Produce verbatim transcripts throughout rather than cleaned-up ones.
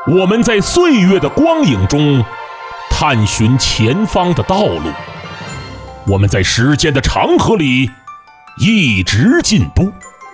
我们在岁月的光影中探寻前方的道路，我们在时间的长河里一直进步。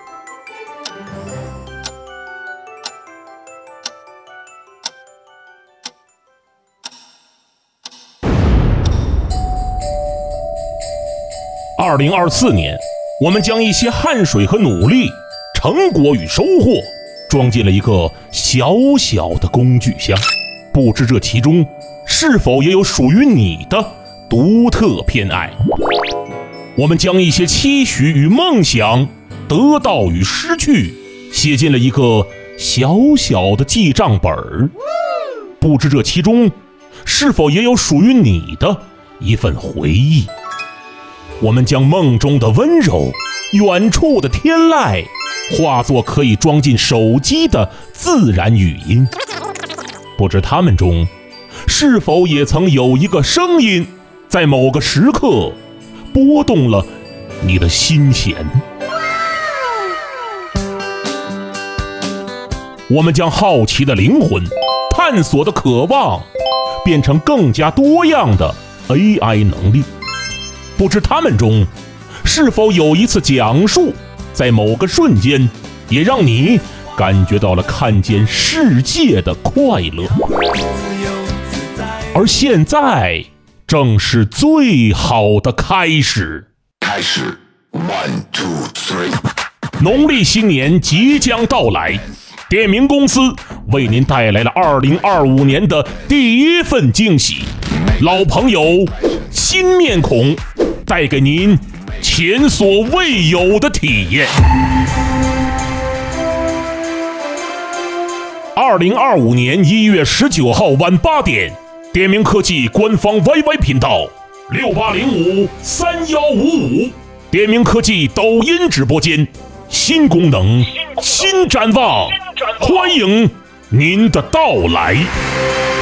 二零二四年，我们将一些汗水和努力、成果与收获装进了一个小小的工具箱，不知这其中是否也有属于你的独特偏爱。我们将一些期许与梦想、得到与失去写进了一个小小的记账本儿，不知这其中是否也有属于你的一份回忆。我们将梦中的温柔、远处的天籁化作可以装进手机的自然语音，不知他们中是否也曾有一个声音在某个时刻拨动了你的心弦。我们将好奇的灵魂、探索的渴望变成更加多样的 A I 能力，不知他们中是否有一次讲述在某个瞬间也让你感觉到了看见世界的快乐。而现在正是最好的开始。 开始 one two three。 农历新年即将到来，点名公司为您带来了二零二五年的第一份惊喜，老朋友新面孔，带给您前所未有的体验。二零二五年一月十九号晚八点，点名科技官方 Y Y 频道六八零五三幺五五，点名科技抖音直播间，新功能，新展望，欢迎您的到来。